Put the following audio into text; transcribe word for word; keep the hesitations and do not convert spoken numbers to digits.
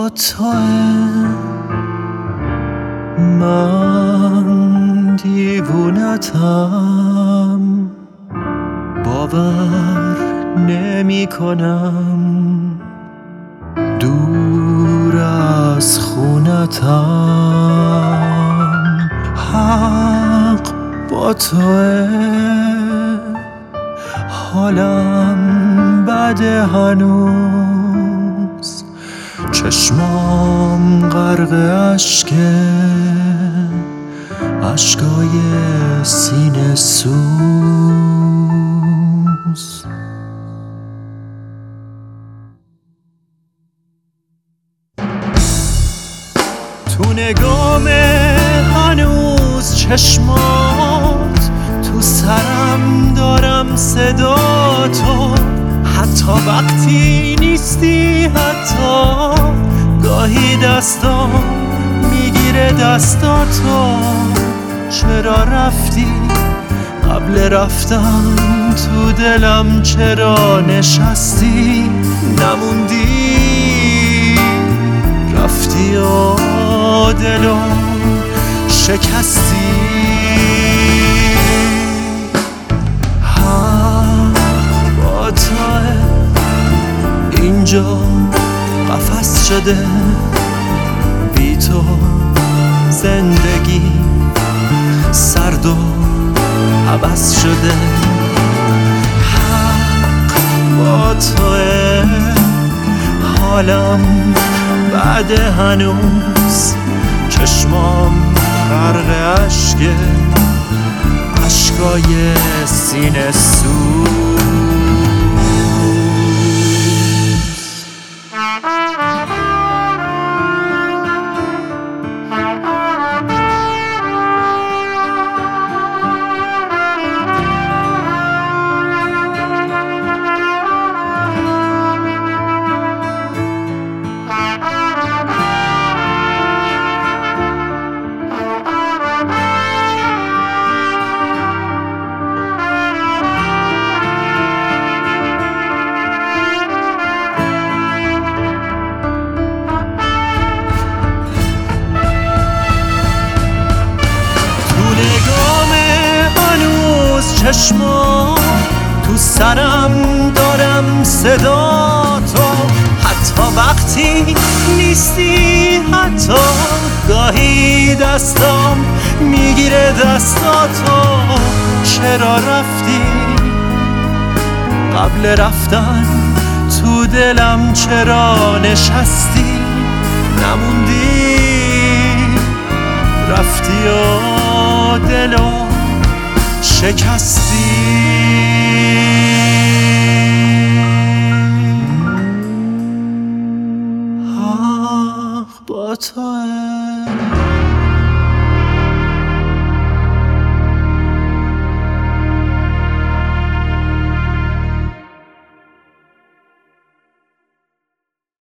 با توه، من دیوونتم، باور نمی کنم دور از خونتم. حق با توه، حالم بده هنوز، چشمام غرق اشکه، اشکای سینه سوز. تو نگام هنوز چشمات، تو سرم دارم صدا تو، حتی وقتی نیستی، حتی گاهی دستام میگیره دستاتو. چرا رفتی قبل رفتن تو دلم، چرا نشستی نموندی، رفتی و دلو شکستی. حق با توه، اینجا قفس شده، بی تو زندگی سرد و عوض شده. حق با توه، حالم بعد هنوز، چشمام غرق اشکه، اشکای سینه سوز. چشما تو سرم دارم صدا تو، حتی وقتی نیستی، حتی گاهی دستام میگیره دستاتو. چرا رفتی قبل رفتن تو دلم، چرا نشستی نموندی، رفتی و دلو شکستی. حق با توه.